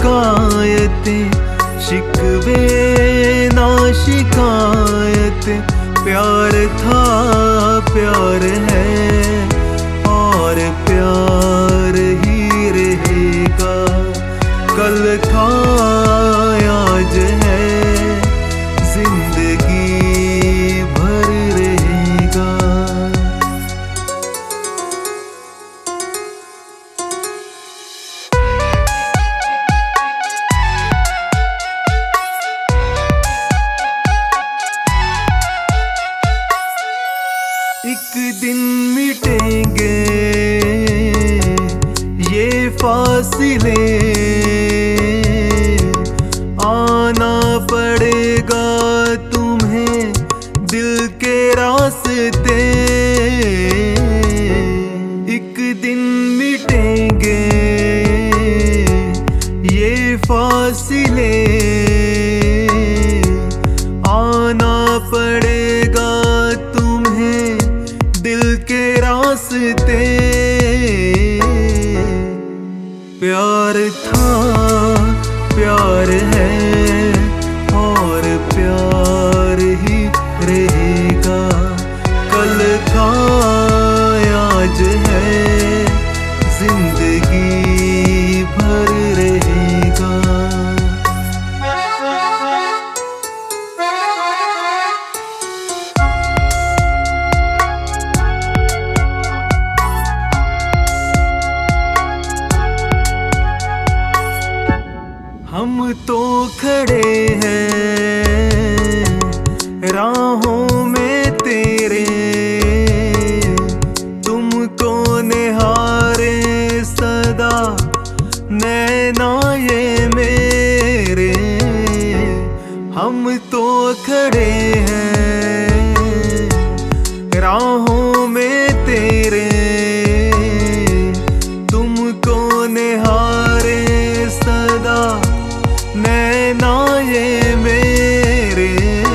शिकायतें, शिकवे ना शिकायतें। प्यार था प्यार है और प्यार ही रहेगा। कल था आज है, जिंदगी भर रहेगा। एक दिन मिटेंगे ये फासले, आना पड़ेगा तुम्हें दिल के रास्ते। एक दिन मिटेंगे ये फासले, आना पड़ेगा तुम्हें दिल के रास्ते। प्यार था प्यार है और प्यार ही रहेगा। कल था आज है, जिंदगी भर रहेगा। हम तो खड़े हैं राहों में तेरे, तुमको निहारे सदा नैना ये मेरे। हम तो खड़े हैं राहों में तेरे, तुमको निहारे सदा नैना ये मेरे।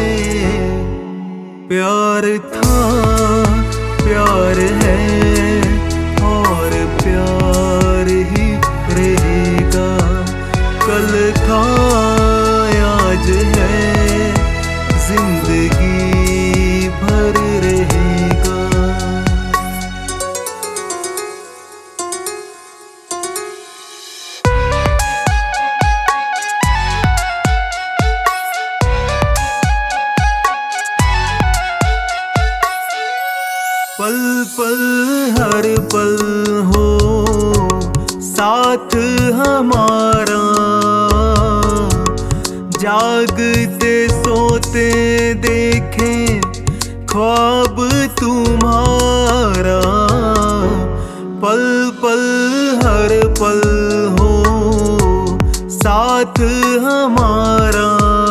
प्यार था प्यार है और प्यार ही रहेगा। कल था आज है, जिंदगी भर रहेगा। पल पल हर पल हो साथ हमारा, जागते सोते देखें ख्वाब तुम्हारा। पल पल हर पल हो साथ हमारा,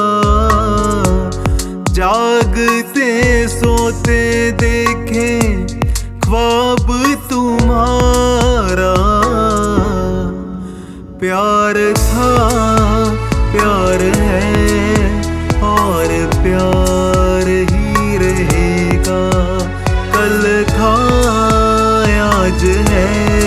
जागते सोते देखें ख्वाब तुम्हारा। प्यार था प्यार है और प्यार ही रहेगा। कल था आज है,